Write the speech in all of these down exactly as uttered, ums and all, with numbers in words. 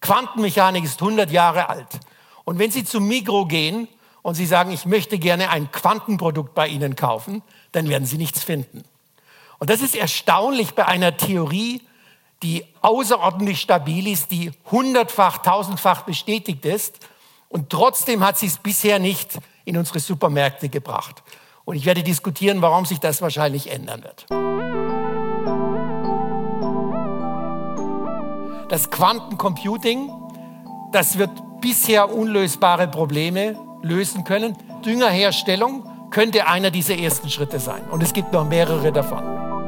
Quantenmechanik ist hundert Jahre alt. Und wenn Sie zum Migros gehen und Sie sagen, ich möchte gerne ein Quantenprodukt bei Ihnen kaufen, dann werden Sie nichts finden. Und das ist erstaunlich bei einer Theorie, die außerordentlich stabil ist, die hundertfach, tausendfach bestätigt ist. Und trotzdem hat sie es bisher nicht in unsere Supermärkte gebracht. Und ich werde diskutieren, warum sich das wahrscheinlich ändern wird. Das Quantencomputing, das wird bisher unlösbare Probleme lösen können. Düngerherstellung könnte einer dieser ersten Schritte sein. Und es gibt noch mehrere davon.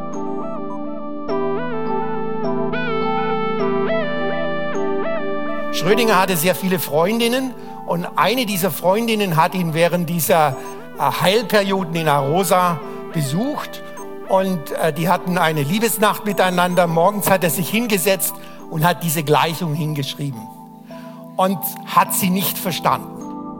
Schrödinger hatte sehr viele Freundinnen und eine dieser Freundinnen hat ihn während dieser Heilperioden in Arosa besucht und äh, die hatten eine Liebesnacht miteinander. Morgens hat er sich hingesetzt und hat diese Gleichung hingeschrieben und hat sie nicht verstanden.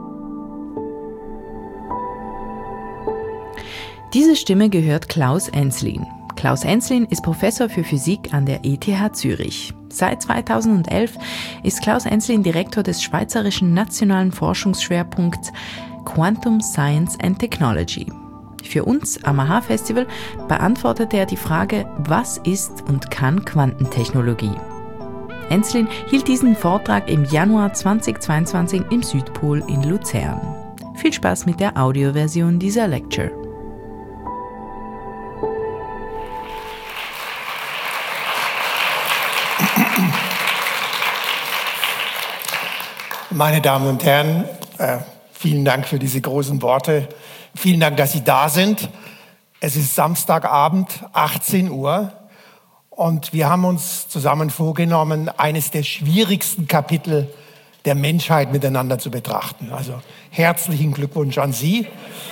Diese Stimme gehört Klaus Enslin. Klaus Enslin ist Professor für Physik an der E T H Zürich. Seit zweitausendelf ist Klaus Enslin Direktor des Schweizerischen Nationalen Forschungsschwerpunkts Quantum Science and Technology. Für uns am A H A Festival beantwortete er die Frage, was ist und kann Quantentechnologie? Enslin hielt diesen Vortrag im Januar zweitausendzweiundzwanzig im Südpol in Luzern. Viel Spaß mit der Audioversion dieser Lecture. Meine Damen und Herren, äh, vielen Dank für diese großen Worte. Vielen Dank, dass Sie da sind. Es ist Samstagabend, achtzehn Uhr. Und wir haben uns zusammen vorgenommen, eines der schwierigsten Kapitel der Menschheit miteinander zu betrachten. Also herzlichen Glückwunsch an Sie.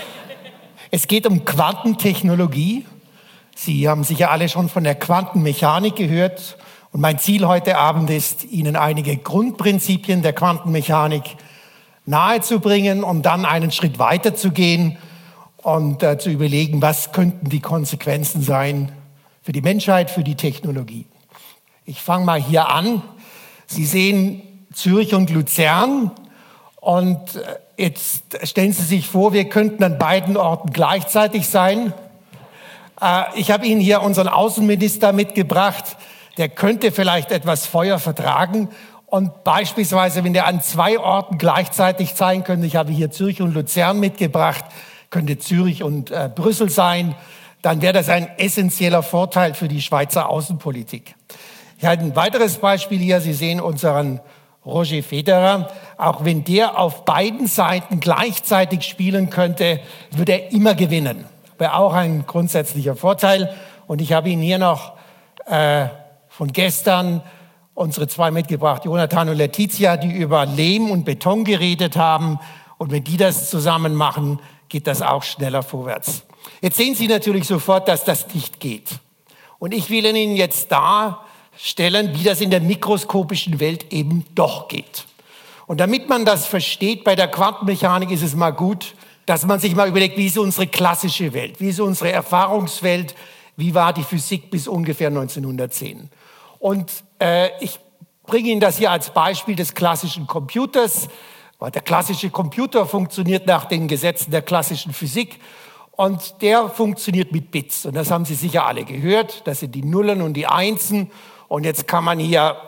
Es geht um Quantentechnologie. Sie haben sicher alle schon von der Quantenmechanik gehört. Und mein Ziel heute Abend ist, Ihnen einige Grundprinzipien der Quantenmechanik nahezubringen und dann einen Schritt weiter zu gehen und äh, zu überlegen, was könnten die Konsequenzen sein für die Menschheit, für die Technologie. Ich fange mal hier an. Sie sehen Zürich und Luzern und jetzt stellen Sie sich vor, wir könnten an beiden Orten gleichzeitig sein. Äh, ich habe Ihnen hier unseren Außenminister mitgebracht. Der könnte vielleicht etwas Feuer vertragen und beispielsweise, wenn der an zwei Orten gleichzeitig sein könnte, ich habe hier Zürich und Luzern mitgebracht, könnte Zürich und äh, Brüssel sein, dann wäre das ein essentieller Vorteil für die Schweizer Außenpolitik. Ich habe ein weiteres Beispiel hier. Sie sehen unseren Roger Federer. Auch wenn der auf beiden Seiten gleichzeitig spielen könnte, würde er immer gewinnen. Wäre auch ein grundsätzlicher Vorteil. Und ich habe Ihnen hier noch äh, von gestern unsere zwei mitgebracht, Jonathan und Letizia, die über Lehm und Beton geredet haben. Und wenn die das zusammen machen, geht das auch schneller vorwärts. Jetzt sehen Sie natürlich sofort, dass das nicht geht. Und ich will Ihnen jetzt darstellen, wie das in der mikroskopischen Welt eben doch geht. Und damit man das versteht, bei der Quantenmechanik ist es mal gut, dass man sich mal überlegt, wie ist unsere klassische Welt, wie ist unsere Erfahrungswelt, wie war die Physik bis ungefähr neunzehnhundertzehn. Und äh, ich bringe Ihnen das hier als Beispiel des klassischen Computers, weil der klassische Computer funktioniert nach den Gesetzen der klassischen Physik und der funktioniert mit Bits. Und das haben Sie sicher alle gehört, das sind die Nullen und die Einsen. Und jetzt kann man hier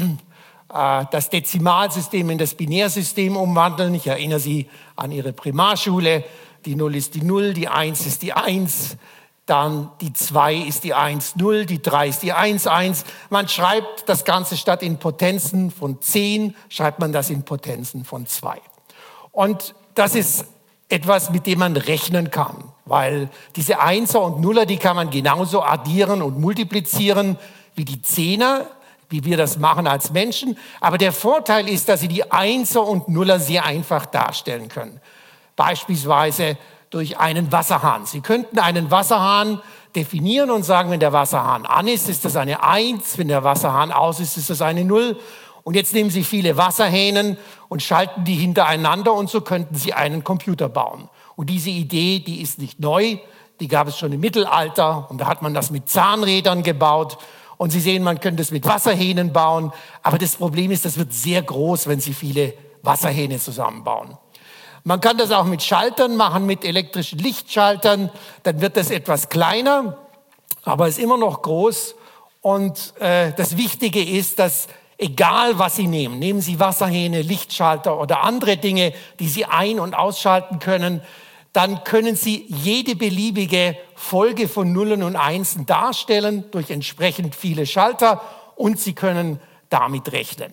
äh, das Dezimalsystem in das Binärsystem umwandeln. Ich erinnere Sie an Ihre Primarschule. Die Null ist die Null, die Eins ist die Eins. Dann die zwei ist die eins null, die drei ist die eins eins. Man schreibt das Ganze statt in Potenzen von zehn, schreibt man das in Potenzen von zwei. Und das ist etwas, mit dem man rechnen kann, weil diese Einser und Nuller, die kann man genauso addieren und multiplizieren wie die Zehner, wie wir das machen als Menschen. Aber der Vorteil ist, dass Sie die Einser und Nuller sehr einfach darstellen können. Beispielsweise durch einen Wasserhahn. Sie könnten einen Wasserhahn definieren und sagen, wenn der Wasserhahn an ist, ist das eine eins, wenn der Wasserhahn aus ist, ist das eine null. Und jetzt nehmen Sie viele Wasserhähnen und schalten die hintereinander und so könnten Sie einen Computer bauen. Und diese Idee, die ist nicht neu, die gab es schon im Mittelalter und da hat man das mit Zahnrädern gebaut Und Sie sehen, man könnte es mit Wasserhähnen bauen. Aber das Problem ist, das wird sehr groß, wenn Sie viele Wasserhähne zusammenbauen. Man kann das auch mit Schaltern machen, mit elektrischen Lichtschaltern. Dann wird das etwas kleiner, aber ist immer noch groß. Und äh, das Wichtige ist, dass egal was Sie nehmen, nehmen Sie Wasserhähne, Lichtschalter oder andere Dinge, die Sie ein- und ausschalten können, dann können Sie jede beliebige Folge von Nullen und Einsen darstellen durch entsprechend viele Schalter und Sie können damit rechnen.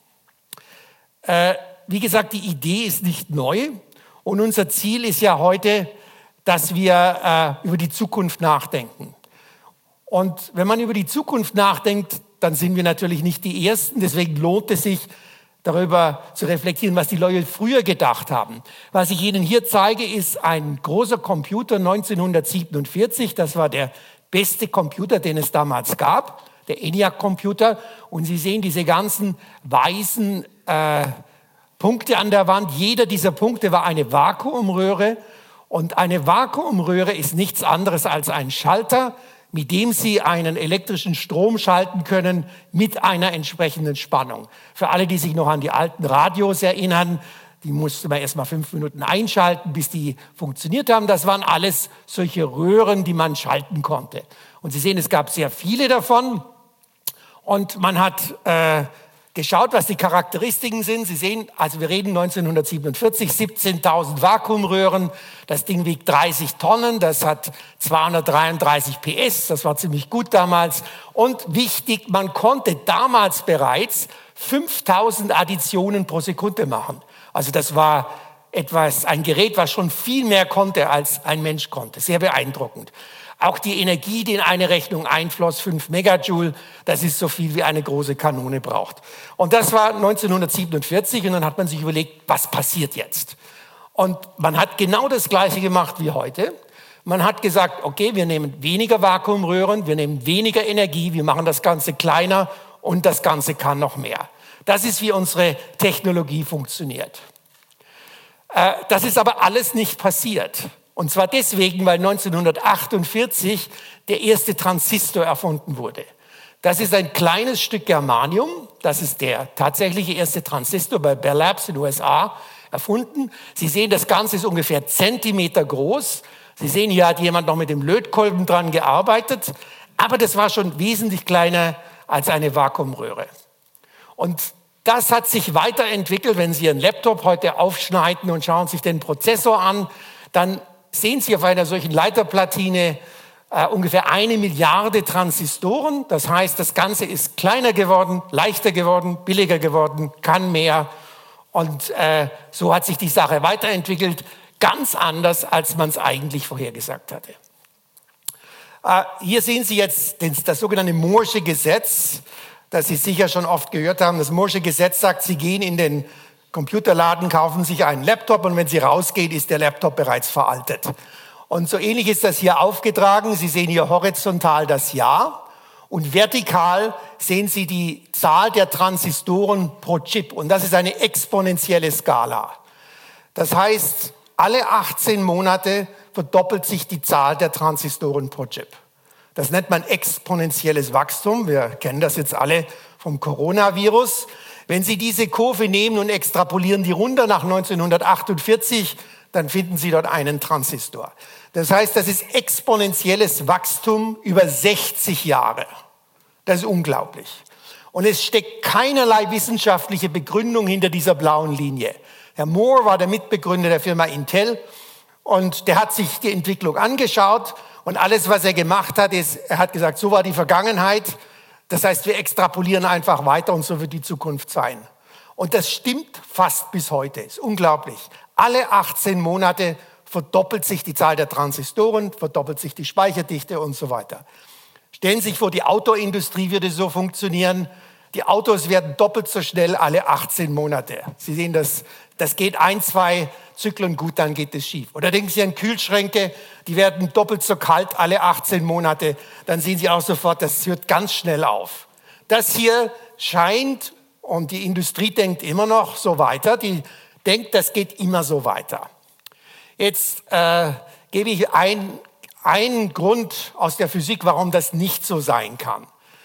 Äh, wie gesagt, die Idee ist nicht neu und unser Ziel ist ja heute, dass wir äh, über die Zukunft nachdenken. Und wenn man über die Zukunft nachdenkt, dann sind wir natürlich nicht die Ersten. Deswegen lohnt es sich, darüber zu reflektieren, was die Leute früher gedacht haben. Was ich Ihnen hier zeige, ist ein großer Computer neunzehnhundertsiebenundvierzig. Das war der beste Computer, den es damals gab, der ENIAC-Computer. Und Sie sehen diese ganzen weißen äh, Punkte an der Wand. Jeder dieser Punkte war eine Vakuumröhre. Und eine Vakuumröhre ist nichts anderes als ein Schalter, mit dem Sie einen elektrischen Strom schalten können mit einer entsprechenden Spannung. Für alle, die sich noch an die alten Radios erinnern, die musste man erst mal fünf Minuten einschalten, bis die funktioniert haben. Das waren alles solche Röhren, die man schalten konnte. Und Sie sehen, es gab sehr viele davon. Und man hat äh, geschaut, was die Charakteristiken sind. Sie sehen, also wir reden neunzehnhundertsiebenundvierzig, siebzehntausend Vakuumröhren. Das Ding wiegt dreißig Tonnen, das hat zweihundertdreiunddreißig P S, das war ziemlich gut damals. Und wichtig, man konnte damals bereits fünftausend Additionen pro Sekunde machen. Also das war etwas, ein Gerät, was schon viel mehr konnte, als ein Mensch konnte. Sehr beeindruckend. Auch die Energie, die in eine Rechnung einfloss, fünf Megajoule, das ist so viel, wie eine große Kanone braucht. Und das war neunzehnhundertsiebenundvierzig und dann hat man sich überlegt, was passiert jetzt? Und man hat genau das Gleiche gemacht wie heute. Man hat gesagt, okay, wir nehmen weniger Vakuumröhren, wir nehmen weniger Energie, wir machen das Ganze kleiner und das Ganze kann noch mehr. Das ist, wie unsere Technologie funktioniert. Äh, das ist aber alles nicht passiert. Und zwar deswegen, weil neunzehnhundertachtundvierzig der erste Transistor erfunden wurde. Das ist ein kleines Stück Germanium. Das ist der tatsächliche erste Transistor bei Bell Labs in den U S A erfunden. Sie sehen, das Ganze ist ungefähr Zentimeter groß. Sie sehen, hier hat jemand noch mit dem Lötkolben dran gearbeitet. Aber das war schon wesentlich kleiner als eine Vakuumröhre. Und das hat sich weiterentwickelt. Wenn Sie Ihren Laptop heute aufschneiden und schauen sich den Prozessor an, dann sehen Sie auf einer solchen Leiterplatine äh, ungefähr eine Milliarde Transistoren. Das heißt, das Ganze ist kleiner geworden, leichter geworden, billiger geworden, kann mehr. Und äh, so hat sich die Sache weiterentwickelt, ganz anders, als man es eigentlich vorhergesagt hatte. Äh, hier sehen Sie jetzt den, das sogenannte Moore'sche Gesetz, das Sie sicher schon oft gehört haben. Das Moore'sche Gesetz sagt, Sie gehen in den Computerladen, kaufen sich einen Laptop und wenn Sie rausgehen, ist der Laptop bereits veraltet. Und so ähnlich ist das hier aufgetragen. Sie sehen hier horizontal das Jahr und vertikal sehen Sie die Zahl der Transistoren pro Chip. Und das ist eine exponentielle Skala. Das heißt, alle achtzehn Monate verdoppelt sich die Zahl der Transistoren pro Chip. Das nennt man exponentielles Wachstum. Wir kennen das jetzt alle vom Coronavirus. Wenn Sie diese Kurve nehmen und extrapolieren die runter nach neunzehnhundertachtundvierzig, dann finden Sie dort einen Transistor. Das heißt, das ist exponentielles Wachstum über sechzig Jahre. Das ist unglaublich. Und es steckt keinerlei wissenschaftliche Begründung hinter dieser blauen Linie. Herr Moore war der Mitbegründer der Firma Intel und der hat sich die Entwicklung angeschaut und alles, was er gemacht hat, ist, er hat gesagt, so war die Vergangenheit. Das heißt, wir extrapolieren einfach weiter und so wird die Zukunft sein. Und das stimmt fast bis heute. Ist unglaublich. Alle achtzehn Monate verdoppelt sich die Zahl der Transistoren, verdoppelt sich die Speicherdichte und so weiter. Stellen Sie sich vor, die Autoindustrie würde so funktionieren. Die Autos werden doppelt so schnell alle achtzehn Monate. Sie sehen, das, das geht ein, zwei Zyklen gut, dann geht es schief. Oder denken Sie an Kühlschränke, die werden doppelt so kalt alle achtzehn Monate. Dann sehen Sie auch sofort, das hört ganz schnell auf. Das hier scheint, und die Industrie denkt immer noch so weiter, die denkt, das geht immer so weiter. Jetzt äh, gebe ich ein, einen Grund aus der Physik, warum das nicht so sein kann.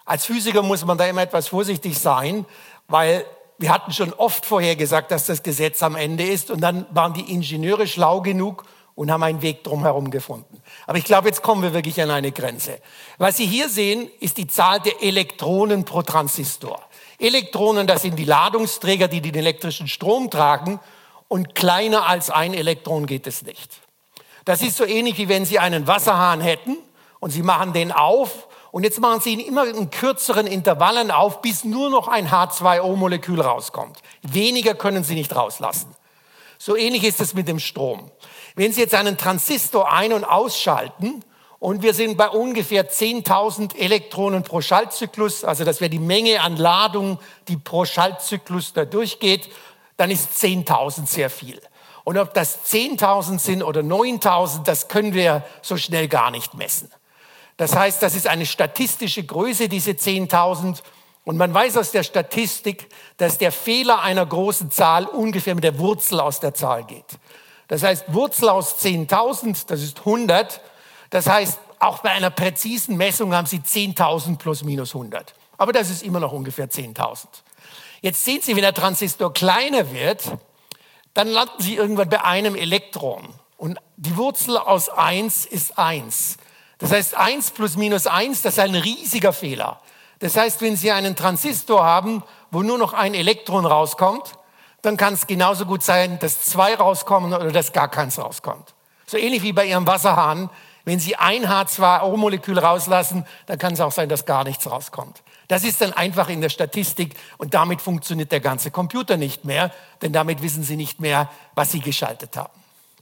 Als Physiker muss man da immer etwas vorsichtig sein, weil wir hatten schon oft vorher gesagt, dass das Gesetz am Ende ist und dann waren die Ingenieure schlau genug und haben einen Weg drumherum gefunden. Aber ich glaube, jetzt kommen wir wirklich an eine Grenze. Was Sie hier sehen, ist die Zahl der Elektronen pro Transistor. Elektronen, das sind die Ladungsträger, die den elektrischen Strom tragen und kleiner als ein Elektron geht es nicht. Das ist so ähnlich, wie wenn Sie einen Wasserhahn hätten und Sie machen den auf und jetzt machen Sie ihn immer in kürzeren Intervallen auf, bis nur noch ein H zwei O Molekül rauskommt. Weniger können Sie nicht rauslassen. So ähnlich ist es mit dem Strom. Wenn Sie jetzt einen Transistor ein- und ausschalten und wir sind bei ungefähr zehntausend Elektronen pro Schaltzyklus, also das wäre die Menge an Ladung, die pro Schaltzyklus da durchgeht, dann ist zehntausend sehr viel. Und ob das zehntausend sind oder neuntausend, das können wir so schnell gar nicht messen. Das heißt, das ist eine statistische Größe, diese zehntausend. Und man weiß aus der Statistik, dass der Fehler einer großen Zahl ungefähr mit der Wurzel aus der Zahl geht. Das heißt, Wurzel aus zehntausend, das ist hundert. Das heißt, auch bei einer präzisen Messung haben Sie zehntausend plus minus hundert. Aber das ist immer noch ungefähr zehntausend. Jetzt sehen Sie, wenn der Transistor kleiner wird, dann landen Sie irgendwann bei einem Elektron. Und die Wurzel aus eins ist eins. Das heißt, eins plus minus eins, das ist ein riesiger Fehler. Das heißt, wenn Sie einen Transistor haben, wo nur noch ein Elektron rauskommt, dann kann es genauso gut sein, dass zwei rauskommen oder dass gar keins rauskommt. So ähnlich wie bei Ihrem Wasserhahn. Wenn Sie ein H zwei O Molekül rauslassen, dann kann es auch sein, dass gar nichts rauskommt. Das ist dann einfach in der Statistik und damit funktioniert der ganze Computer nicht mehr, denn damit wissen Sie nicht mehr, was Sie geschaltet haben.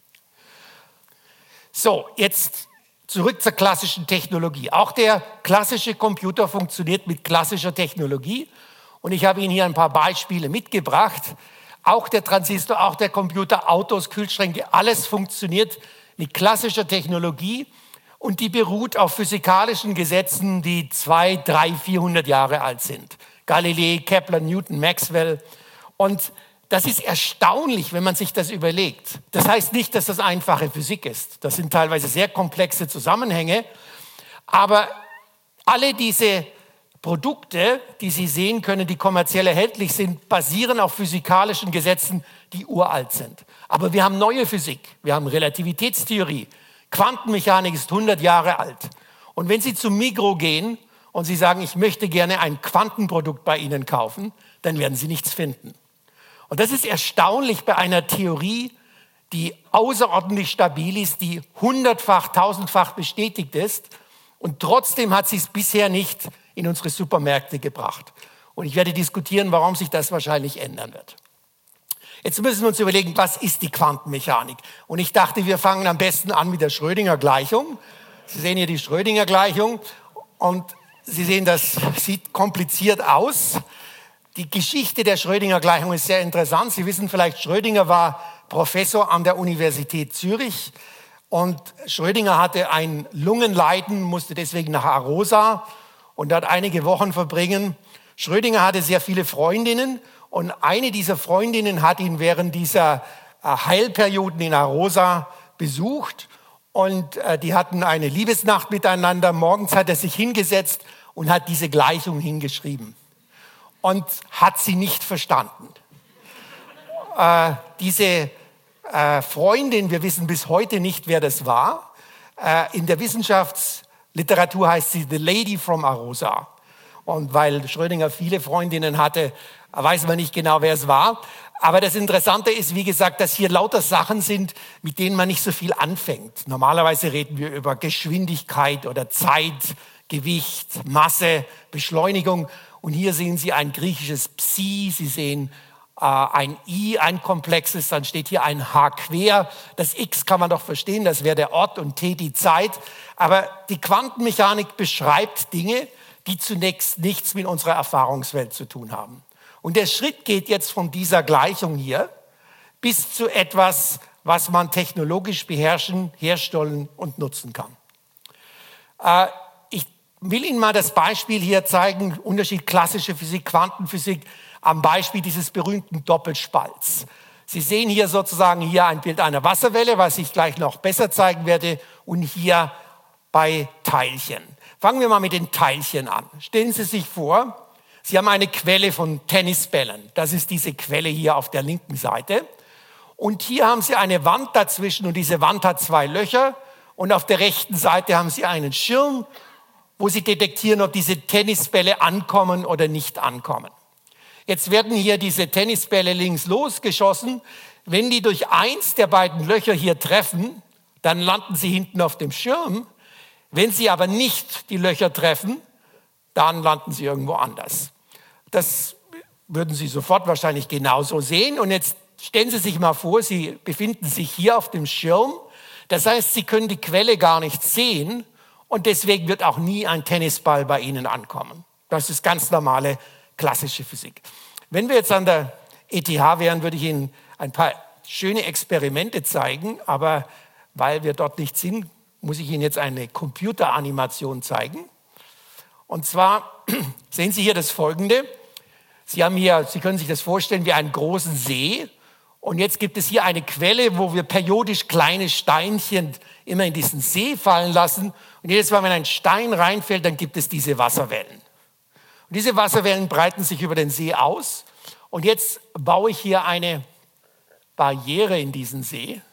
So, jetzt zurück zur klassischen Technologie. Auch der klassische Computer funktioniert mit klassischer Technologie. Und ich habe Ihnen hier ein paar Beispiele mitgebracht. Auch der Transistor, auch der Computer, Autos, Kühlschränke, alles funktioniert mit klassischer Technologie. Und die beruht auf physikalischen Gesetzen, die zweihundert, dreihundert, vierhundert Jahre alt sind. Galilei, Kepler, Newton, Maxwell. Und das ist erstaunlich, wenn man sich das überlegt. Das heißt nicht, dass das einfache Physik ist. Das sind teilweise sehr komplexe Zusammenhänge. Aber alle diese Produkte, die Sie sehen können, die kommerziell erhältlich sind, basieren auf physikalischen Gesetzen, die uralt sind. Aber wir haben neue Physik. Wir haben Relativitätstheorie. Quantenmechanik ist hundert Jahre alt. Und wenn Sie zum Migros gehen und Sie sagen, ich möchte gerne ein Quantenprodukt bei Ihnen kaufen, dann werden Sie nichts finden. Und das ist erstaunlich bei einer Theorie, die außerordentlich stabil ist, die hundertfach, tausendfach bestätigt ist. Und trotzdem hat sie es bisher nicht in unsere Supermärkte gebracht. Und ich werde diskutieren, warum sich das wahrscheinlich ändern wird. Jetzt müssen wir uns überlegen, was ist die Quantenmechanik? Und ich dachte, wir fangen am besten an mit der Schrödinger-Gleichung. Sie sehen hier die Schrödinger-Gleichung und Sie sehen, das sieht kompliziert aus. Die Geschichte der Schrödinger-Gleichung ist sehr interessant. Sie wissen vielleicht, Schrödinger war Professor an der Universität Zürich und Schrödinger hatte ein Lungenleiden, musste deswegen nach Arosa und dort einige Wochen verbringen. Schrödinger hatte sehr viele Freundinnen und eine dieser Freundinnen hat ihn während dieser Heilperioden in Arosa besucht und die hatten eine Liebesnacht miteinander. Morgens hat er sich hingesetzt und hat diese Gleichung hingeschrieben. Und hat sie nicht verstanden. Äh, diese äh, Freundin, wir wissen bis heute nicht, wer das war. Äh, in der Wissenschaftsliteratur heißt sie The Lady from Arosa. Und weil Schrödinger viele Freundinnen hatte, weiß man nicht genau, wer es war. Aber das Interessante ist, wie gesagt, dass hier lauter Sachen sind, mit denen man nicht so viel anfängt. Normalerweise reden wir über Geschwindigkeit oder Zeit, Gewicht, Masse, Beschleunigung. Und hier sehen Sie ein griechisches Psi, Sie sehen äh, ein I, ein komplexes, dann steht hier ein H quer. Das X kann man doch verstehen, das wäre der Ort und T die Zeit. Aber die Quantenmechanik beschreibt Dinge, die zunächst nichts mit unserer Erfahrungswelt zu tun haben. Und der Schritt geht jetzt von dieser Gleichung hier bis zu etwas, was man technologisch beherrschen, herstellen und nutzen kann. Äh, Ich will Ihnen mal das Beispiel hier zeigen, Unterschied klassische Physik, Quantenphysik, am Beispiel dieses berühmten Doppelspalts. Sie sehen hier sozusagen hier ein Bild einer Wasserwelle, was ich gleich noch besser zeigen werde, und hier bei Teilchen. Fangen wir mal mit den Teilchen an. Stellen Sie sich vor, Sie haben eine Quelle von Tennisbällen. Das ist diese Quelle hier auf der linken Seite. Und hier haben Sie eine Wand dazwischen und diese Wand hat zwei Löcher. Und auf der rechten Seite haben Sie einen Schirm, wo Sie detektieren, ob diese Tennisbälle ankommen oder nicht ankommen. Jetzt werden hier diese Tennisbälle links losgeschossen. Wenn die durch eins der beiden Löcher hier treffen, dann landen sie hinten auf dem Schirm. Wenn sie aber nicht die Löcher treffen, dann landen sie irgendwo anders. Das würden Sie sofort wahrscheinlich genauso sehen. Und jetzt stellen Sie sich mal vor, Sie befinden sich hier auf dem Schirm. Das heißt, Sie können die Quelle gar nicht sehen und deswegen wird auch nie ein Tennisball bei Ihnen ankommen. Das ist ganz normale klassische Physik. Wenn wir jetzt an der E T H wären, würde ich Ihnen ein paar schöne Experimente zeigen, aber weil wir dort nicht sind, muss ich Ihnen jetzt eine Computeranimation zeigen. Und zwar sehen Sie hier das Folgende. Sie haben hier, Sie können sich das vorstellen wie einen großen See. Und jetzt gibt es hier eine Quelle, wo wir periodisch kleine Steinchen immer in diesen See fallen lassen. Und jedes Mal, wenn ein Stein reinfällt, dann gibt es diese Wasserwellen. Und diese Wasserwellen breiten sich über den See aus. Und jetzt baue ich hier eine Barriere in diesen See.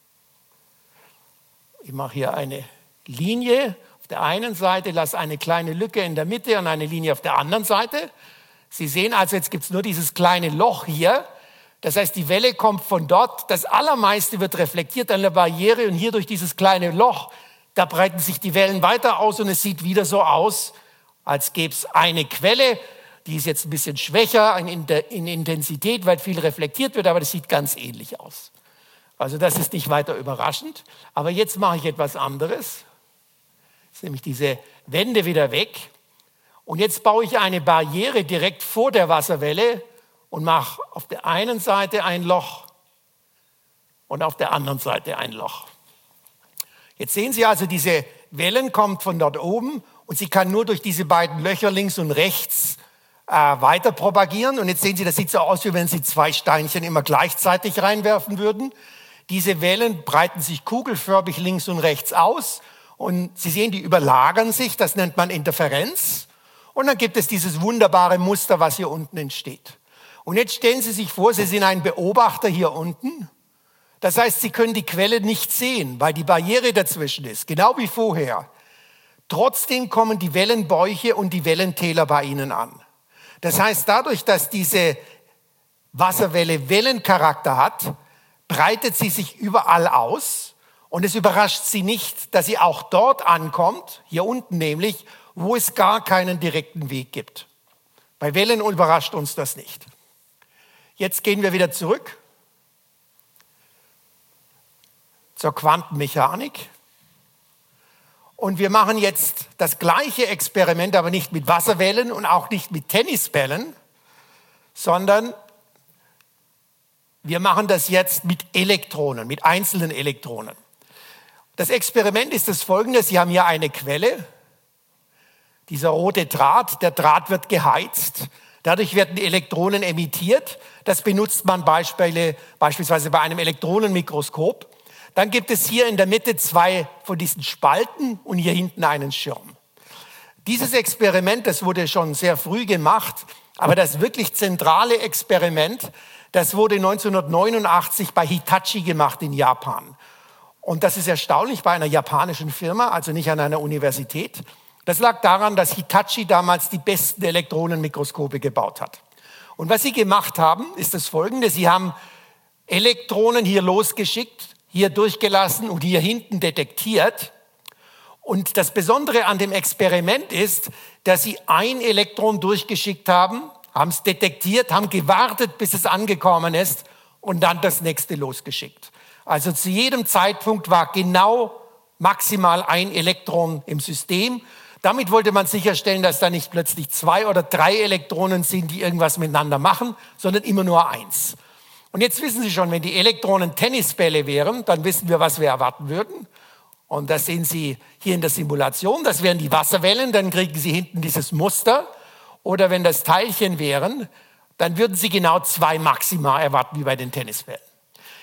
Ich mache hier eine Linie auf der einen Seite, lasse eine kleine Lücke in der Mitte und eine Linie auf der anderen Seite. Sie sehen also, jetzt gibt es nur dieses kleine Loch hier. Das heißt, die Welle kommt von dort. Das Allermeiste wird reflektiert an der Barriere und hier durch dieses kleine Loch, da breiten sich die Wellen weiter aus und es sieht wieder so aus, als gäbe es eine Quelle. Die ist jetzt ein bisschen schwächer in Intensität, weil viel reflektiert wird, aber das sieht ganz ähnlich aus. Also das ist nicht weiter überraschend. Aber jetzt mache ich etwas anderes. Jetzt nehme ich diese Wände wieder weg. Und jetzt baue ich eine Barriere direkt vor der Wasserwelle und mache auf der einen Seite ein Loch und auf der anderen Seite ein Loch. Jetzt sehen Sie also, diese Wellen kommt von dort oben und sie kann nur durch diese beiden Löcher links und rechts äh, weiter propagieren. Und jetzt sehen Sie, das sieht so aus, wie wenn Sie zwei Steinchen immer gleichzeitig reinwerfen würden. Diese Wellen breiten sich kugelförmig links und rechts aus und Sie sehen, die überlagern sich, das nennt man Interferenz. Und dann gibt es dieses wunderbare Muster, was hier unten entsteht. Und jetzt stellen Sie sich vor, Sie sind ein Beobachter hier unten. Das heißt, Sie können die Quelle nicht sehen, weil die Barriere dazwischen ist, genau wie vorher. Trotzdem kommen die Wellenbäuche und die Wellentäler bei Ihnen an. Das heißt, dadurch, dass diese Wasserwelle Wellencharakter hat, breitet sie sich überall aus und es überrascht Sie nicht, dass sie auch dort ankommt, hier unten nämlich, wo es gar keinen direkten Weg gibt. Bei Wellen überrascht uns das nicht. Jetzt gehen wir wieder zurück zur Quantenmechanik. Und wir machen jetzt das gleiche Experiment, aber nicht mit Wasserwellen und auch nicht mit Tennisbällen, sondern wir machen das jetzt mit Elektronen, mit einzelnen Elektronen. Das Experiment ist das folgende. Sie haben hier eine Quelle. Dieser rote Draht, der Draht wird geheizt. Dadurch werden Elektronen emittiert. Das benutzt man Beispiele, beispielsweise bei einem Elektronenmikroskop. Dann gibt es hier in der Mitte zwei von diesen Spalten und hier hinten einen Schirm. Dieses Experiment, das wurde schon sehr früh gemacht, aber das wirklich zentrale Experiment, das wurde neunzehnhundertneunundachtzig bei Hitachi gemacht in Japan. Und das ist erstaunlich bei einer japanischen Firma, also nicht an einer Universität. Das lag daran, dass Hitachi damals die besten Elektronenmikroskope gebaut hat. Und was sie gemacht haben, ist das Folgende. Sie haben Elektronen hier losgeschickt, hier durchgelassen und hier hinten detektiert. Und das Besondere an dem Experiment ist, dass sie ein Elektron durchgeschickt haben, haben es detektiert, haben gewartet, bis es angekommen ist und dann das nächste losgeschickt. Also zu jedem Zeitpunkt war genau maximal ein Elektron im System. Damit wollte man sicherstellen, dass da nicht plötzlich zwei oder drei Elektronen sind, die irgendwas miteinander machen, sondern immer nur eins. Und jetzt wissen Sie schon, wenn die Elektronen Tennisbälle wären, dann wissen wir, was wir erwarten würden. Und das sehen Sie hier in der Simulation. Das wären die Wasserwellen, dann kriegen Sie hinten dieses Muster. Oder wenn das Teilchen wären, dann würden Sie genau zwei Maxima erwarten, wie bei den Tennisbällen.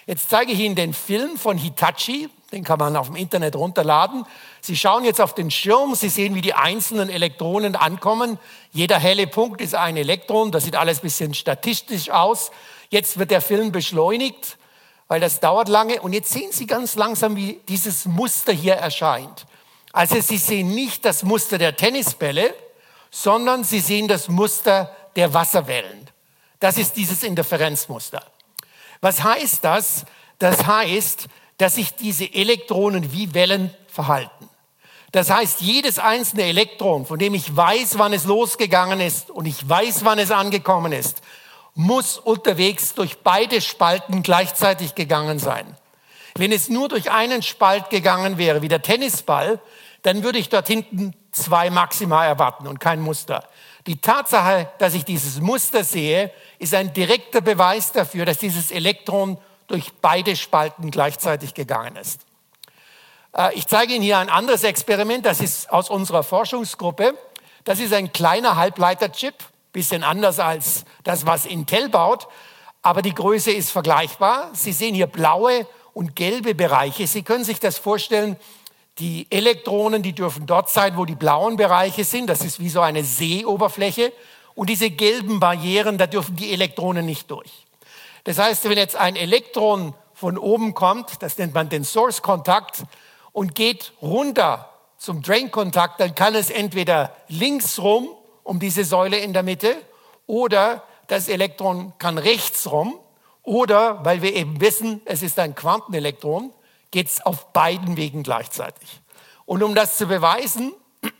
Jetzt zeige ich Ihnen den Film von Hitachi, den kann man auf dem Internet runterladen. Sie schauen jetzt auf den Schirm, Sie sehen, wie die einzelnen Elektronen ankommen. Jeder helle Punkt ist ein Elektron, das sieht alles ein bisschen statistisch aus. Jetzt wird der Film beschleunigt, weil das dauert lange. Und jetzt sehen Sie ganz langsam, wie dieses Muster hier erscheint. Also Sie sehen nicht das Muster der Tennisbälle, sondern Sie sehen das Muster der Wasserwellen. Das ist dieses Interferenzmuster. Was heißt das? Das heißt, dass sich diese Elektronen wie Wellen verhalten. Das heißt, jedes einzelne Elektron, von dem ich weiß, wann es losgegangen ist und ich weiß, wann es angekommen ist, muss unterwegs durch beide Spalten gleichzeitig gegangen sein. Wenn es nur durch einen Spalt gegangen wäre, wie der Tennisball, dann würde ich dort hinten zwei Maxima erwarten und kein Muster. Die Tatsache, dass ich dieses Muster sehe, ist ein direkter Beweis dafür, dass dieses Elektron durch beide Spalten gleichzeitig gegangen ist. Ich zeige Ihnen hier ein anderes Experiment, das ist aus unserer Forschungsgruppe. Das ist ein kleiner Halbleiterchip, bisschen anders als das, was Intel baut, aber die Größe ist vergleichbar. Sie sehen hier blaue und gelbe Bereiche. Sie können sich das vorstellen, die Elektronen, die dürfen dort sein, wo die blauen Bereiche sind. Das ist wie so eine Seeoberfläche. Und diese gelben Barrieren, da dürfen die Elektronen nicht durch. Das heißt, wenn jetzt ein Elektron von oben kommt, das nennt man den Source-Kontakt, und geht runter zum Drain-Kontakt, dann kann es entweder links rum, um diese Säule in der Mitte, oder das Elektron kann rechts rum, oder, weil wir eben wissen, es ist ein Quantenelektron, geht es auf beiden Wegen gleichzeitig. Und um das zu beweisen,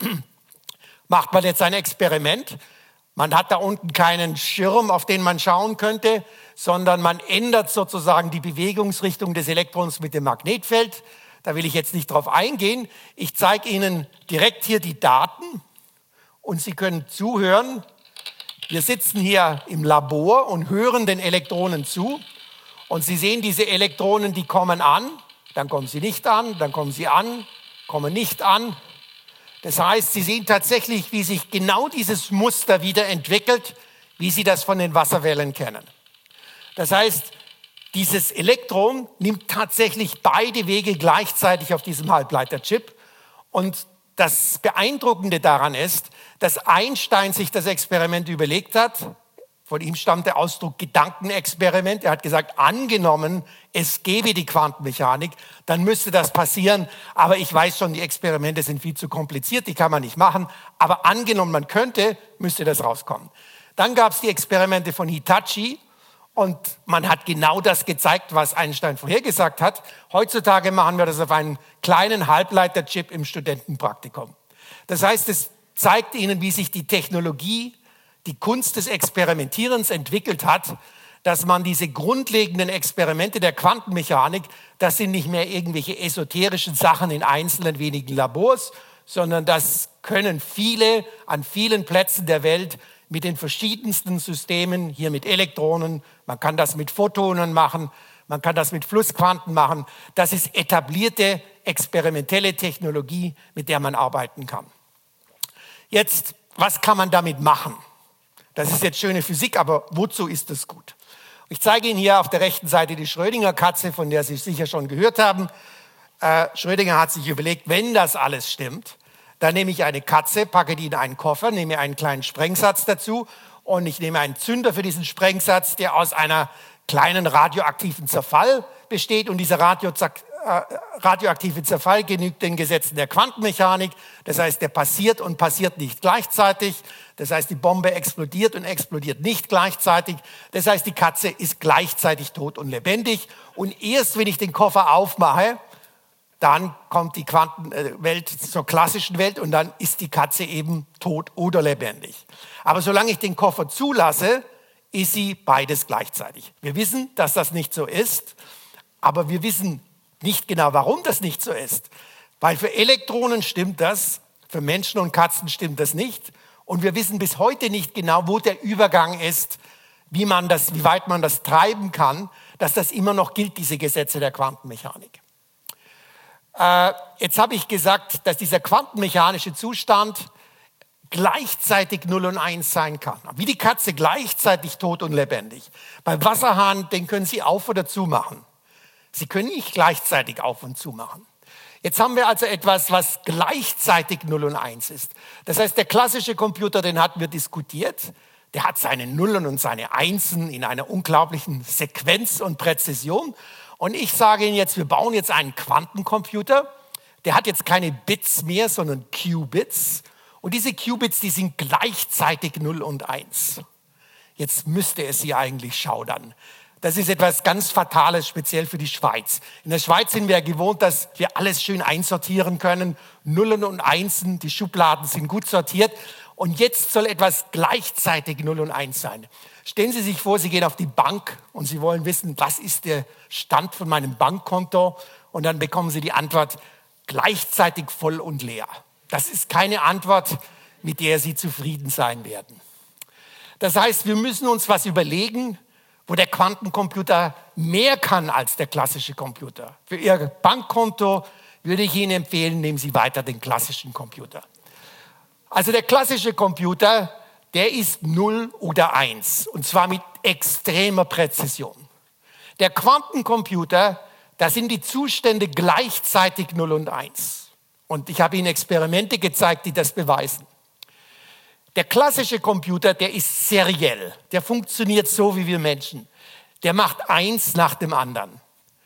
macht man jetzt ein Experiment. Man hat da unten keinen Schirm, auf den man schauen könnte, sondern man ändert sozusagen die Bewegungsrichtung des Elektrons mit dem Magnetfeld. Da will ich jetzt nicht drauf eingehen. Ich zeige Ihnen direkt hier die Daten und Sie können zuhören. Wir sitzen hier im Labor und hören den Elektronen zu. Und Sie sehen, diese Elektronen, die kommen an, dann kommen sie nicht an, dann kommen sie an, kommen nicht an. Das heißt, Sie sehen tatsächlich, wie sich genau dieses Muster wieder entwickelt, wie Sie das von den Wasserwellen kennen. Das heißt, dieses Elektron nimmt tatsächlich beide Wege gleichzeitig auf diesem Halbleiterchip. Und das Beeindruckende daran ist, dass Einstein sich das Experiment überlegt hat. Von ihm stammt der Ausdruck Gedankenexperiment. Er hat gesagt, angenommen, es gäbe die Quantenmechanik, dann müsste das passieren. Aber ich weiß schon, die Experimente sind viel zu kompliziert, die kann man nicht machen. Aber angenommen, man könnte, müsste das rauskommen. Dann gab es die Experimente von Hitachi und man hat genau das gezeigt, was Einstein vorhergesagt hat. Heutzutage machen wir das auf einen kleinen Halbleiterchip im Studentenpraktikum. Das heißt, es zeigt Ihnen, wie sich die Technologie, die Kunst des Experimentierens entwickelt hat, dass man diese grundlegenden Experimente der Quantenmechanik, das sind nicht mehr irgendwelche esoterischen Sachen in einzelnen wenigen Labors, sondern das können viele an vielen Plätzen der Welt mit den verschiedensten Systemen, hier mit Elektronen, man kann das mit Photonen machen, man kann das mit Flussquanten machen. Das ist etablierte experimentelle Technologie, mit der man arbeiten kann. Jetzt, was kann man damit machen? Das ist jetzt schöne Physik, aber wozu ist das gut? Ich zeige Ihnen hier auf der rechten Seite die Schrödinger-Katze, von der Sie sicher schon gehört haben. Äh, Schrödinger hat sich überlegt, wenn das alles stimmt, dann nehme ich eine Katze, packe die in einen Koffer, nehme einen kleinen Sprengsatz dazu und ich nehme einen Zünder für diesen Sprengsatz, der aus einer kleinen radioaktiven Zerfall besteht. Und dieser Radio äh, radioaktive Zerfall genügt den Gesetzen der Quantenmechanik. Das heißt, der passiert und passiert nicht gleichzeitig. Das heißt, die Bombe explodiert und explodiert nicht gleichzeitig. Das heißt, die Katze ist gleichzeitig tot und lebendig. Und erst wenn ich den Koffer aufmache, dann kommt die Quantenwelt zur klassischen Welt und dann ist die Katze eben tot oder lebendig. Aber solange ich den Koffer zulasse, ist sie beides gleichzeitig. Wir wissen, dass das nicht so ist, aber wir wissen nicht genau, warum das nicht so ist. Weil für Elektronen stimmt das, für Menschen und Katzen stimmt das nicht. Und wir wissen bis heute nicht genau, wo der Übergang ist, wie man das, wie weit man das treiben kann, dass das immer noch gilt, diese Gesetze der Quantenmechanik. Äh, jetzt habe ich gesagt, dass dieser quantenmechanische Zustand gleichzeitig null und eins sein kann. Wie die Katze gleichzeitig tot und lebendig. Beim Wasserhahn, den können Sie auf oder zu machen. Sie können nicht gleichzeitig auf und zu machen. Jetzt haben wir also etwas, was gleichzeitig null und eins ist. Das heißt, der klassische Computer, den hatten wir diskutiert, der hat seine Nullen und seine Einsen in einer unglaublichen Sequenz und Präzision. Und ich sage Ihnen jetzt, wir bauen jetzt einen Quantencomputer, der hat jetzt keine Bits mehr, sondern Qubits. Und diese Qubits, die sind gleichzeitig null und eins. Jetzt müsste es Sie eigentlich schaudern. Das ist etwas ganz Fatales, speziell für die Schweiz. In der Schweiz sind wir ja gewohnt, dass wir alles schön einsortieren können. Nullen und Einsen, die Schubladen sind gut sortiert. Und jetzt soll etwas gleichzeitig null und eins sein. Stellen Sie sich vor, Sie gehen auf die Bank und Sie wollen wissen, was ist der Stand von meinem Bankkonto? Und dann bekommen Sie die Antwort, gleichzeitig voll und leer. Das ist keine Antwort, mit der Sie zufrieden sein werden. Das heißt, wir müssen uns was überlegen, wo der Quantencomputer mehr kann als der klassische Computer. Für Ihr Bankkonto würde ich Ihnen empfehlen, nehmen Sie weiter den klassischen Computer. Also der klassische Computer, der ist null oder eins, und zwar mit extremer Präzision. Der Quantencomputer, da sind die Zustände gleichzeitig null und eins. Und ich habe Ihnen Experimente gezeigt, die das beweisen. Der klassische Computer, der ist seriell. Der funktioniert so wie wir Menschen. Der macht eins nach dem anderen.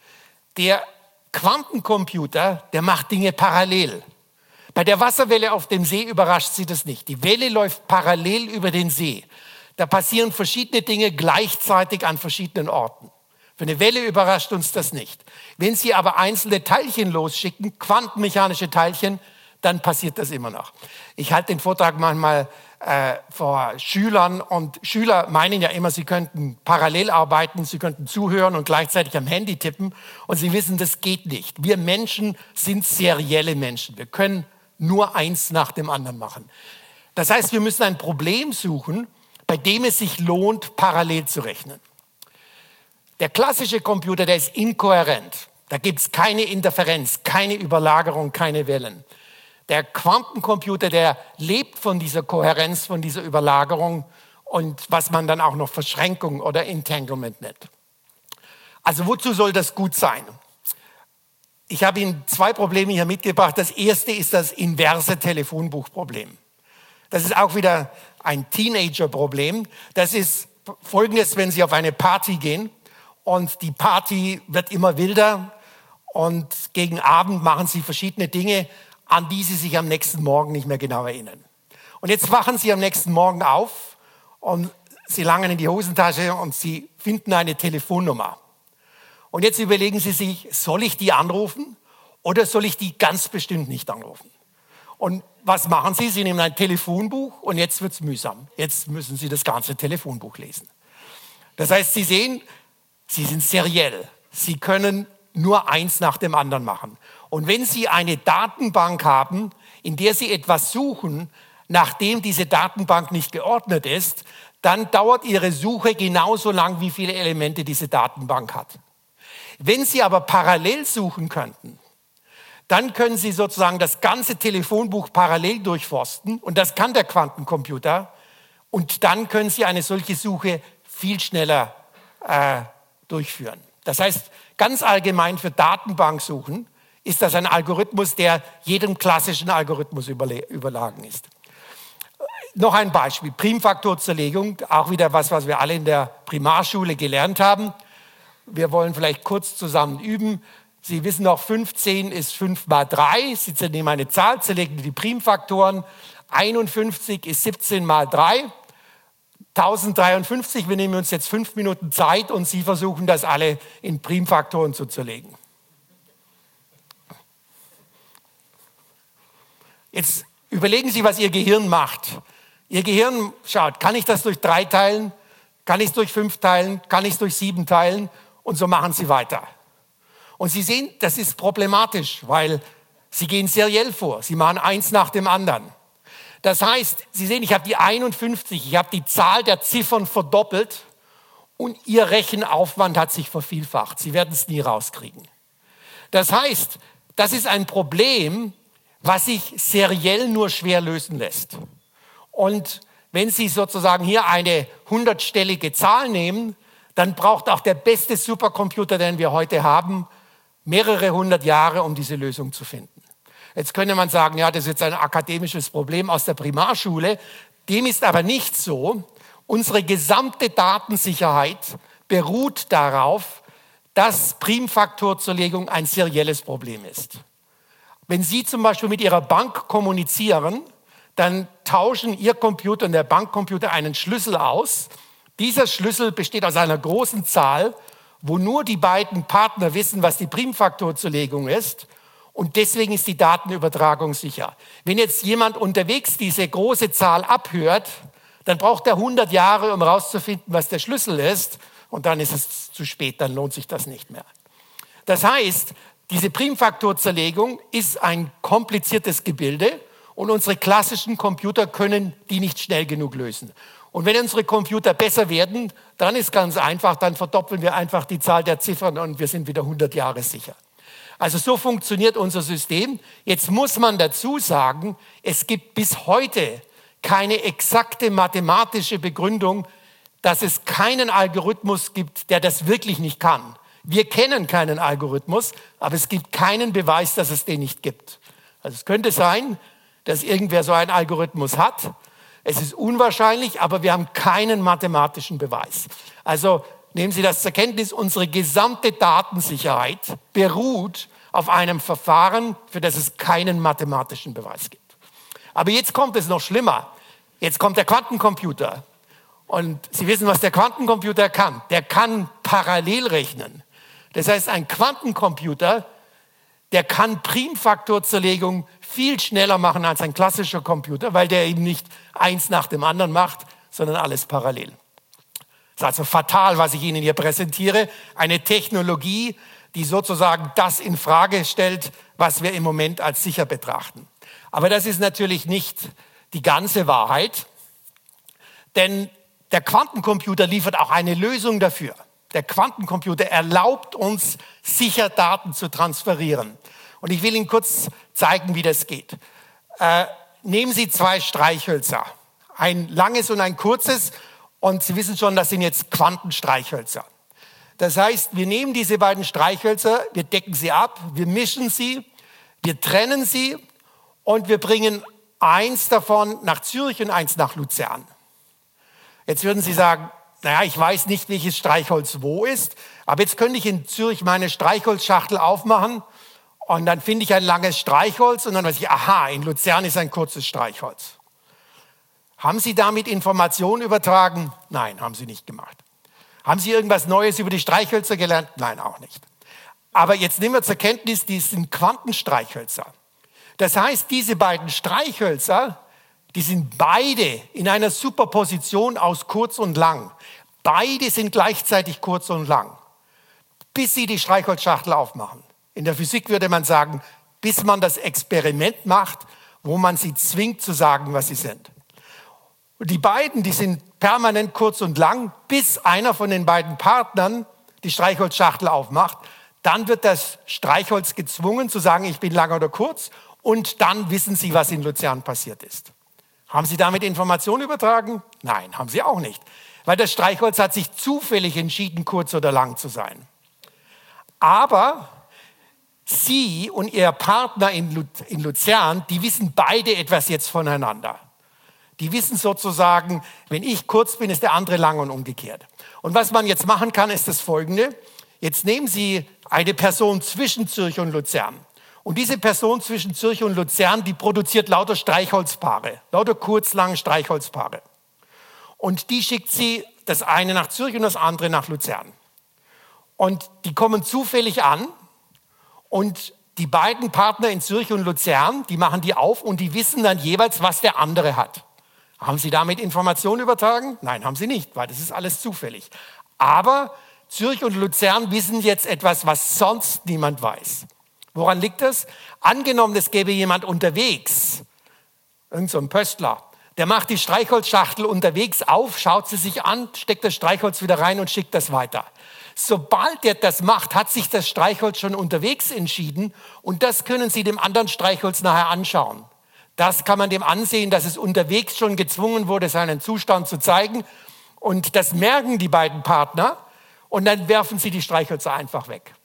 Der Quantencomputer, der macht Dinge parallel. Bei der Wasserwelle auf dem See überrascht Sie das nicht. Die Welle läuft parallel über den See. Da passieren verschiedene Dinge gleichzeitig an verschiedenen Orten. Für eine Welle überrascht uns das nicht. Wenn Sie aber einzelne Teilchen losschicken, quantenmechanische Teilchen, dann passiert das immer noch. Ich halte den Vortrag manchmal äh, vor Schülern und Schüler meinen ja immer, sie könnten parallel arbeiten, sie könnten zuhören und gleichzeitig am Handy tippen, und sie wissen, das geht nicht. Wir Menschen sind serielle Menschen. Wir können nur eins nach dem anderen machen. Das heißt, wir müssen ein Problem suchen, bei dem es sich lohnt, parallel zu rechnen. Der klassische Computer, der ist inkohärent. Da gibt es keine Interferenz, keine Überlagerung, keine Wellen. Der Quantencomputer, der lebt von dieser Kohärenz, von dieser Überlagerung und was man dann auch noch Verschränkung oder Entanglement nennt. Also wozu soll das gut sein? Ich habe Ihnen zwei Probleme hier mitgebracht. Das erste ist das inverse Telefonbuchproblem. Das ist auch wieder ein Teenager-Problem. Das ist Folgendes, wenn Sie auf eine Party gehen und die Party wird immer wilder und gegen Abend machen Sie verschiedene Dinge, an die Sie sich am nächsten Morgen nicht mehr genau erinnern. Und jetzt wachen Sie am nächsten Morgen auf und Sie langen in die Hosentasche und Sie finden eine Telefonnummer. Und jetzt überlegen Sie sich, soll ich die anrufen oder soll ich die ganz bestimmt nicht anrufen? Und was machen Sie? Sie nehmen ein Telefonbuch und jetzt wird es mühsam. Jetzt müssen Sie das ganze Telefonbuch lesen. Das heißt, Sie sehen, Sie sind seriell. Sie können nur eins nach dem anderen machen. Und wenn Sie eine Datenbank haben, in der Sie etwas suchen, nachdem diese Datenbank nicht geordnet ist, dann dauert Ihre Suche genauso lang, wie viele Elemente diese Datenbank hat. Wenn Sie aber parallel suchen könnten, dann können Sie sozusagen das ganze Telefonbuch parallel durchforsten, und das kann der Quantencomputer, und dann können Sie eine solche Suche viel schneller äh, durchführen. Das heißt, ganz allgemein für Datenbanksuchen ist das ein Algorithmus, der jedem klassischen Algorithmus überlagen ist. Noch ein Beispiel, Primfaktorzerlegung, auch wieder was, was wir alle in der Primarschule gelernt haben. Wir wollen vielleicht kurz zusammen üben. Sie wissen noch, fünfzehn ist fünf mal drei. Sie nehmen eine Zahl, zerlegen die Primfaktoren. einundfünfzig ist siebzehn mal drei. tausenddreiundfünfzig, wir nehmen uns jetzt fünf Minuten Zeit und Sie versuchen das alle in Primfaktoren zu zerlegen. Jetzt überlegen Sie, was Ihr Gehirn macht. Ihr Gehirn schaut, kann ich das durch drei teilen? Kann ich es durch fünf teilen? Kann ich es durch sieben teilen? Und so machen Sie weiter. Und Sie sehen, das ist problematisch, weil Sie gehen seriell vor. Sie machen eins nach dem anderen. Das heißt, Sie sehen, ich habe die einundfünfzig, ich habe die Zahl der Ziffern verdoppelt und Ihr Rechenaufwand hat sich vervielfacht. Sie werden es nie rauskriegen. Das heißt, das ist ein Problem, was sich seriell nur schwer lösen lässt. Und wenn Sie sozusagen hier eine hundertstellige Zahl nehmen, dann braucht auch der beste Supercomputer, den wir heute haben, mehrere hundert Jahre, um diese Lösung zu finden. Jetzt könnte man sagen, ja, das ist jetzt ein akademisches Problem aus der Primarschule. Dem ist aber nicht so. Unsere gesamte Datensicherheit beruht darauf, dass Primfaktorzerlegung ein serielles Problem ist. Wenn Sie zum Beispiel mit Ihrer Bank kommunizieren, dann tauschen Ihr Computer und der Bankcomputer einen Schlüssel aus. Dieser Schlüssel besteht aus einer großen Zahl, wo nur die beiden Partner wissen, was die Primfaktorzerlegung ist. Und deswegen ist die Datenübertragung sicher. Wenn jetzt jemand unterwegs diese große Zahl abhört, dann braucht er hundert Jahre, um herauszufinden, was der Schlüssel ist. Und dann ist es zu spät, dann lohnt sich das nicht mehr. Das heißt, diese Primfaktorzerlegung ist ein kompliziertes Gebilde und unsere klassischen Computer können die nicht schnell genug lösen. Und wenn unsere Computer besser werden, dann ist ganz einfach, dann verdoppeln wir einfach die Zahl der Ziffern und wir sind wieder hundert Jahre sicher. Also so funktioniert unser System. Jetzt muss man dazu sagen, es gibt bis heute keine exakte mathematische Begründung, dass es keinen Algorithmus gibt, der das wirklich nicht kann. Wir kennen keinen Algorithmus, aber es gibt keinen Beweis, dass es den nicht gibt. Also es könnte sein, dass irgendwer so einen Algorithmus hat. Es ist unwahrscheinlich, aber wir haben keinen mathematischen Beweis. Also nehmen Sie das zur Kenntnis, unsere gesamte Datensicherheit beruht auf einem Verfahren, für das es keinen mathematischen Beweis gibt. Aber jetzt kommt es noch schlimmer. Jetzt kommt der Quantencomputer. Und Sie wissen, was der Quantencomputer kann. Der kann parallel rechnen. Das heißt, ein Quantencomputer, der kann Primfaktorzerlegung viel schneller machen als ein klassischer Computer, weil der eben nicht eins nach dem anderen macht, sondern alles parallel. Das ist also fatal, was ich Ihnen hier präsentiere. Eine Technologie, die sozusagen das in Frage stellt, was wir im Moment als sicher betrachten. Aber das ist natürlich nicht die ganze Wahrheit, denn der Quantencomputer liefert auch eine Lösung dafür. Der Quantencomputer erlaubt uns, sicher Daten zu transferieren. Und ich will Ihnen kurz zeigen, wie das geht. Äh, nehmen Sie zwei Streichhölzer, ein langes und ein kurzes, und Sie wissen schon, das sind jetzt Quantenstreichhölzer. Das heißt, wir nehmen diese beiden Streichhölzer, wir decken sie ab, wir mischen sie, wir trennen sie und wir bringen eins davon nach Zürich und eins nach Luzern. Jetzt würden Sie sagen, naja, ich weiß nicht, welches Streichholz wo ist, aber jetzt könnte ich in Zürich meine Streichholzschachtel aufmachen und dann finde ich ein langes Streichholz und dann weiß ich, aha, in Luzern ist ein kurzes Streichholz. Haben Sie damit Informationen übertragen? Nein, haben Sie nicht gemacht. Haben Sie irgendwas Neues über die Streichhölzer gelernt? Nein, auch nicht. Aber jetzt nehmen wir zur Kenntnis, die sind Quantenstreichhölzer. Das heißt, diese beiden Streichhölzer, die sind beide in einer Superposition aus kurz und lang. Beide sind gleichzeitig kurz und lang, bis Sie die Streichholzschachtel aufmachen. In der Physik würde man sagen, bis man das Experiment macht, wo man sie zwingt zu sagen, was sie sind. Und die beiden, die sind permanent kurz und lang, bis einer von den beiden Partnern die Streichholzschachtel aufmacht. Dann wird das Streichholz gezwungen zu sagen, ich bin lang oder kurz. Und dann wissen Sie, was in Luzern passiert ist. Haben Sie damit Informationen übertragen? Nein, haben Sie auch nicht. Weil das Streichholz hat sich zufällig entschieden, kurz oder lang zu sein. Aber Sie und Ihr Partner in Luzern, die wissen beide etwas jetzt voneinander. Die wissen sozusagen, wenn ich kurz bin, ist der andere lang und umgekehrt. Und was man jetzt machen kann, ist das Folgende. Jetzt nehmen Sie eine Person zwischen Zürich und Luzern. Und diese Person zwischen Zürich und Luzern, die produziert lauter Streichholzpaare, lauter kurz-lange Streichholzpaare. Und die schickt sie, das eine nach Zürich und das andere nach Luzern. Und die kommen zufällig an und die beiden Partner in Zürich und Luzern, die machen die auf und die wissen dann jeweils, was der andere hat. Haben Sie damit Informationen übertragen? Nein, haben Sie nicht, weil das ist alles zufällig. Aber Zürich und Luzern wissen jetzt etwas, was sonst niemand weiß. Woran liegt das? Angenommen, es gäbe jemand unterwegs, irgend so ein Pöstler, der macht die Streichholzschachtel unterwegs auf, schaut sie sich an, steckt das Streichholz wieder rein und schickt das weiter. Sobald er das macht, hat sich das Streichholz schon unterwegs entschieden und das können Sie dem anderen Streichholz nachher anschauen. Das kann man dem ansehen, dass es unterwegs schon gezwungen wurde, seinen Zustand zu zeigen und das merken die beiden Partner und dann werfen sie die Streichhölzer einfach weg.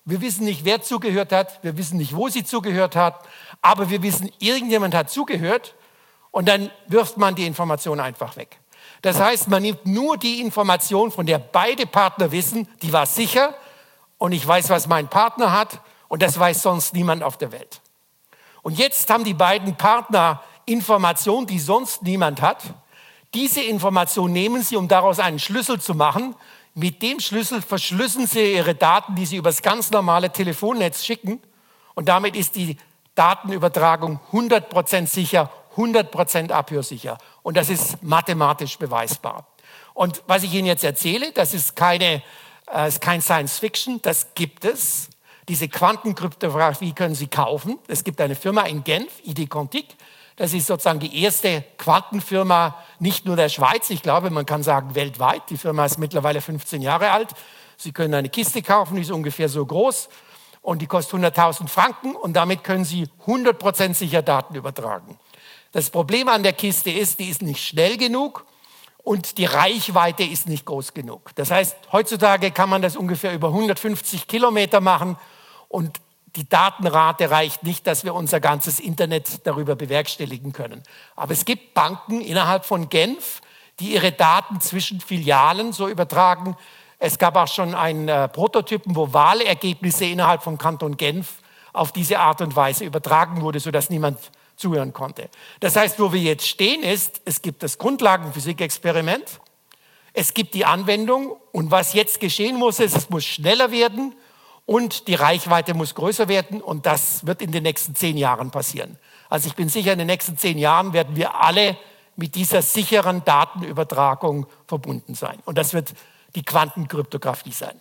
Wir wissen nicht, wer zugehört hat. Wir wissen nicht, wo sie zugehört hat. Aber wir wissen, irgendjemand hat zugehört. Und dann wirft man die Information einfach weg. Das heißt, man nimmt nur die Information, von der beide Partner wissen, die war sicher. Und ich weiß, was mein Partner hat. Und das weiß sonst niemand auf der Welt. Und jetzt haben die beiden Partner Informationen, die sonst niemand hat. Diese Information nehmen sie, um daraus einen Schlüssel zu machen. Mit dem Schlüssel verschlüsseln sie ihre Daten, die sie über das ganz normale Telefonnetz schicken. Und damit ist die Datenübertragung hundert Prozent sicher, hundert Prozent abhörsicher. Und das ist mathematisch beweisbar. Und was ich Ihnen jetzt erzähle, das ist, keine, äh, ist kein Science Fiction, das gibt es. Diese Quantenkryptographie können Sie kaufen. Es gibt eine Firma in Genf, I D Quantique. Das ist sozusagen die erste Quantenfirma, nicht nur der Schweiz, ich glaube, man kann sagen weltweit. Die Firma ist mittlerweile fünfzehn Jahre alt. Sie können eine Kiste kaufen, die ist ungefähr so groß und die kostet hunderttausend Franken und damit können Sie hundert Prozent sicher Daten übertragen. Das Problem an der Kiste ist, die ist nicht schnell genug und die Reichweite ist nicht groß genug. Das heißt, heutzutage kann man das ungefähr über hundertfünfzig Kilometer machen und die Datenrate reicht nicht, dass wir unser ganzes Internet darüber bewerkstelligen können. Aber es gibt Banken innerhalb von Genf, die ihre Daten zwischen Filialen so übertragen. Es gab auch schon einen äh, Prototypen, wo Wahlergebnisse innerhalb vom Kanton Genf auf diese Art und Weise übertragen wurde, sodass niemand zuhören konnte. Das heißt, wo wir jetzt stehen ist, es gibt das Grundlagenphysik-Experiment, es gibt die Anwendung und was jetzt geschehen muss, ist, es muss schneller werden und die Reichweite muss größer werden und das wird in den nächsten zehn Jahren passieren. Also ich bin sicher, in den nächsten zehn Jahren werden wir alle mit dieser sicheren Datenübertragung verbunden sein. Und das wird die Quantenkryptographie sein.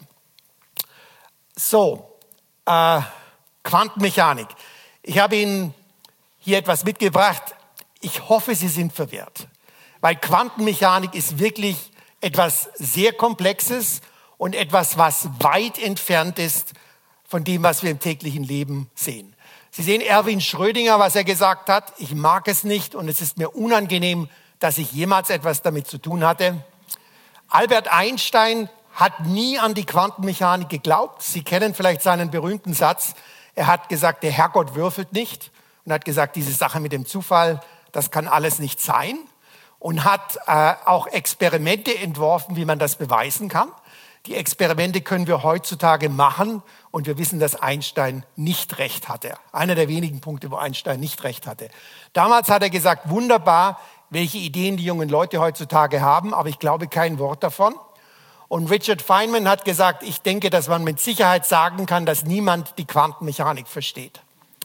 So, äh, Quantenmechanik. Ich habe Ihnen hier etwas mitgebracht. Ich hoffe, Sie sind verwirrt, weil Quantenmechanik ist wirklich etwas sehr Komplexes und etwas, was weit entfernt ist von dem, was wir im täglichen Leben sehen. Sie sehen Erwin Schrödinger, was er gesagt hat. Ich mag es nicht und es ist mir unangenehm, dass ich jemals etwas damit zu tun hatte. Albert Einstein hat nie an die Quantenmechanik geglaubt. Sie kennen vielleicht seinen berühmten Satz. Er hat gesagt, der Herrgott würfelt nicht. Und hat gesagt, diese Sache mit dem Zufall, das kann alles nicht sein. Und hat äh, auch Experimente entworfen, wie man das beweisen kann. Die Experimente können wir heutzutage machen und wir wissen, dass Einstein nicht recht hatte. Einer der wenigen Punkte, wo Einstein nicht recht hatte. Damals hat er gesagt, wunderbar, welche Ideen die jungen Leute heutzutage haben, aber ich glaube kein Wort davon. Und Richard Feynman hat gesagt, ich denke, dass man mit Sicherheit sagen kann, dass niemand die Quantenmechanik versteht.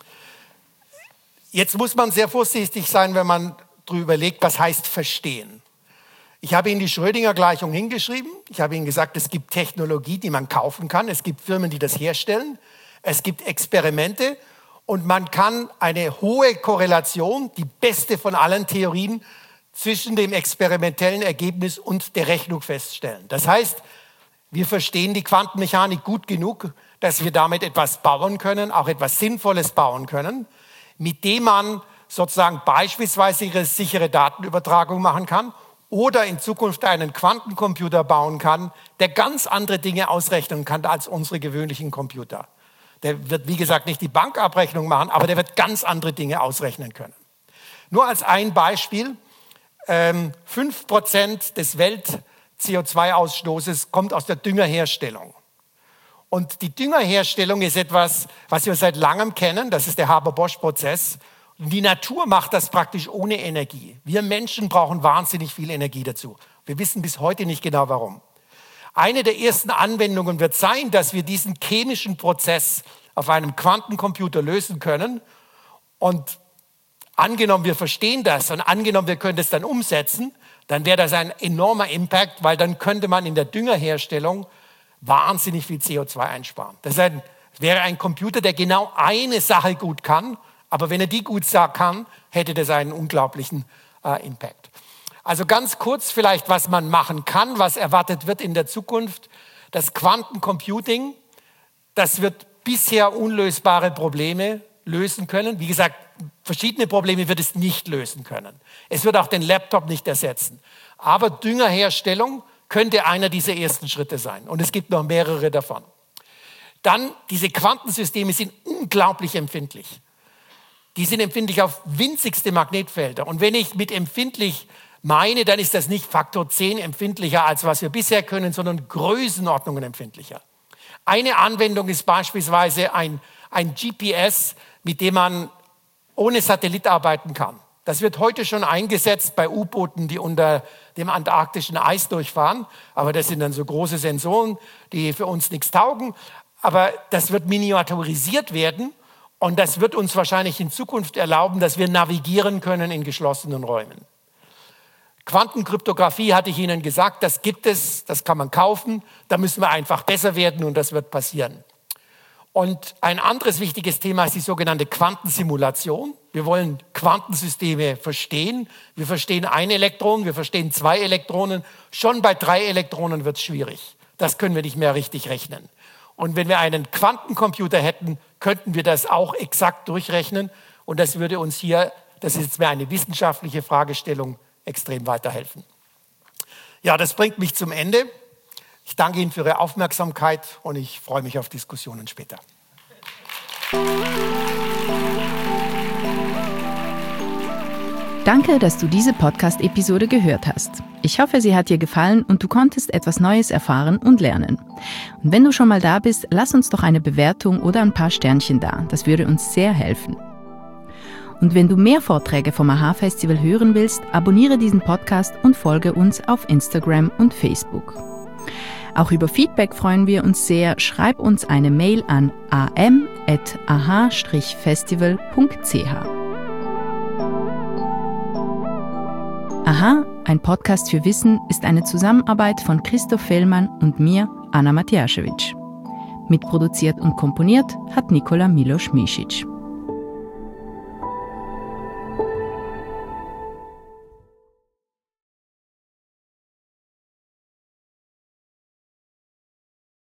Jetzt muss man sehr vorsichtig sein, wenn man darüber überlegt, was heißt verstehen. Ich habe Ihnen die Schrödinger-Gleichung hingeschrieben. Ich habe Ihnen gesagt, es gibt Technologie, die man kaufen kann. Es gibt Firmen, die das herstellen. Es gibt Experimente. Und man kann eine hohe Korrelation, die beste von allen Theorien, zwischen dem experimentellen Ergebnis und der Rechnung feststellen. Das heißt, wir verstehen die Quantenmechanik gut genug, dass wir damit etwas bauen können, auch etwas Sinnvolles bauen können, mit dem man sozusagen beispielsweise ihre sichere Datenübertragung machen kann oder in Zukunft einen Quantencomputer bauen kann, der ganz andere Dinge ausrechnen kann als unsere gewöhnlichen Computer. Der wird, wie gesagt, nicht die Bankabrechnung machen, aber der wird ganz andere Dinge ausrechnen können. Nur als ein Beispiel, ähm, fünf Prozent des Welt-C O zwei Ausstoßes kommt aus der Düngerherstellung. Und die Düngerherstellung ist etwas, was wir seit langem kennen, das ist der Haber-Bosch-Prozess. Und die Natur macht das praktisch ohne Energie. Wir Menschen brauchen wahnsinnig viel Energie dazu. Wir wissen bis heute nicht genau, warum. Eine der ersten Anwendungen wird sein, dass wir diesen chemischen Prozess auf einem Quantencomputer lösen können. Und angenommen, wir verstehen das und angenommen, wir können das dann umsetzen, dann wäre das ein enormer Impact, weil dann könnte man in der Düngerherstellung wahnsinnig viel C O zwei einsparen. Das wäre ein Computer, der genau eine Sache gut kann, aber wenn er die gut kann, hätte das einen unglaublichen äh, Impact. Also ganz kurz vielleicht, was man machen kann, was erwartet wird in der Zukunft. Das Quantencomputing, das wird bisher unlösbare Probleme lösen können. Wie gesagt, verschiedene Probleme wird es nicht lösen können. Es wird auch den Laptop nicht ersetzen. Aber Düngerherstellung könnte einer dieser ersten Schritte sein. Und es gibt noch mehrere davon. Dann, diese Quantensysteme sind unglaublich empfindlich. Die sind empfindlich auf winzigste Magnetfelder. Und wenn ich mit empfindlich meine, dann ist das nicht Faktor zehn empfindlicher, als was wir bisher können, sondern Größenordnungen empfindlicher. Eine Anwendung ist beispielsweise ein, ein G P S, mit dem man ohne Satellit arbeiten kann. Das wird heute schon eingesetzt bei U-Booten, die unter dem antarktischen Eis durchfahren. Aber das sind dann so große Sensoren, die für uns nichts taugen. Aber das wird miniaturisiert werden und das wird uns wahrscheinlich in Zukunft erlauben, dass wir navigieren können in geschlossenen Räumen. Quantenkryptographie hatte ich Ihnen gesagt, das gibt es, das kann man kaufen. Da müssen wir einfach besser werden und das wird passieren. Und ein anderes wichtiges Thema ist die sogenannte Quantensimulation. Wir wollen Quantensysteme verstehen. Wir verstehen ein Elektron, wir verstehen zwei Elektronen. Schon bei drei Elektronen wird es schwierig. Das können wir nicht mehr richtig rechnen. Und wenn wir einen Quantencomputer hätten, könnten wir das auch exakt durchrechnen. Und das würde uns hier, das ist jetzt mehr eine wissenschaftliche Fragestellung, extrem weiterhelfen. Ja, das bringt mich zum Ende. Ich danke Ihnen für Ihre Aufmerksamkeit und ich freue mich auf Diskussionen später. Danke, dass du diese Podcast-Episode gehört hast. Ich hoffe, sie hat dir gefallen und du konntest etwas Neues erfahren und lernen. Und wenn du schon mal da bist, lass uns doch eine Bewertung oder ein paar Sternchen da. Das würde uns sehr helfen. Und wenn du mehr Vorträge vom A H A Festival hören willst, abonniere diesen Podcast und folge uns auf Instagram und Facebook. Auch über Feedback freuen wir uns sehr. Schreib uns eine Mail an a m at a h dash festival punkt c h. Aha, ein Podcast für Wissen ist eine Zusammenarbeit von Christoph Fellmann und mir, Anna Matjaschewitsch. Mitproduziert und komponiert hat Nikola Milos-Misic.